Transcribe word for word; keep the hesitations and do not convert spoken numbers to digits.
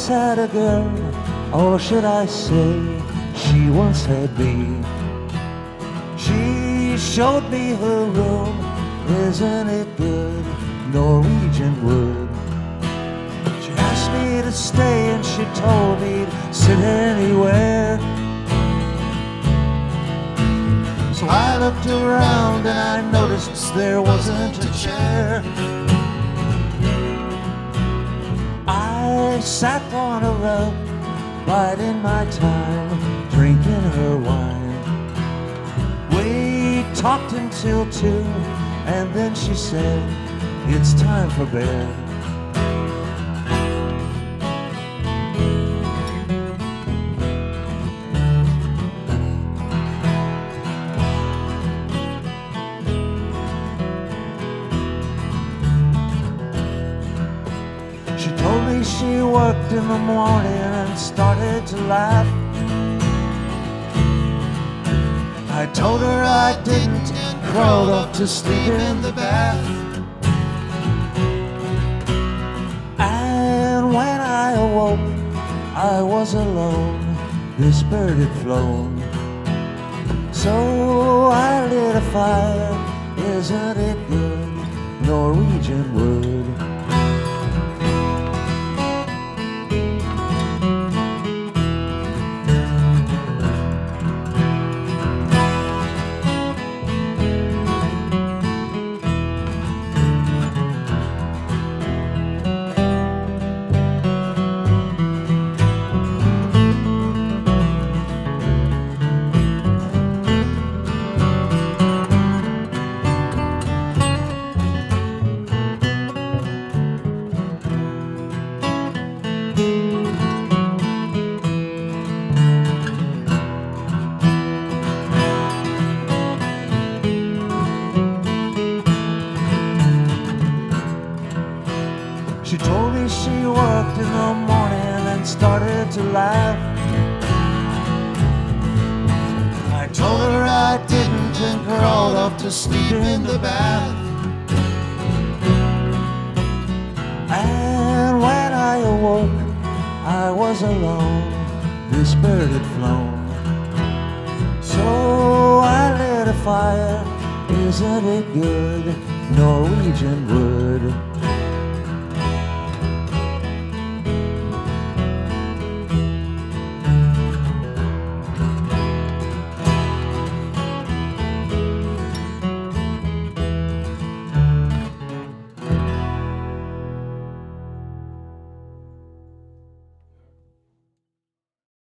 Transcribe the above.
once had a girl, or should I say, she once had me. She showed me her room, isn't it good, Norwegian wood. She asked me to stay and she told me to sit anywhere. So I looked around and I noticed there wasn't a chair. I sat on a rug, biding my time, drinking her wine. We talked until two, and then she said, it's time for bed. She told me she worked in the morning and started to laugh. I told her I didn't and crawled off to sleep in the bath. And when I awoke, I was alone, this bird had flown. So I lit a fire, isn't it good, Norwegian wood. She told me she worked in the morning and started to laugh. I told her I didn't and crawled off to sleep in the bath. And when I awoke, I was alone, this bird had flown. So I lit a fire, isn't it good, Norwegian wood.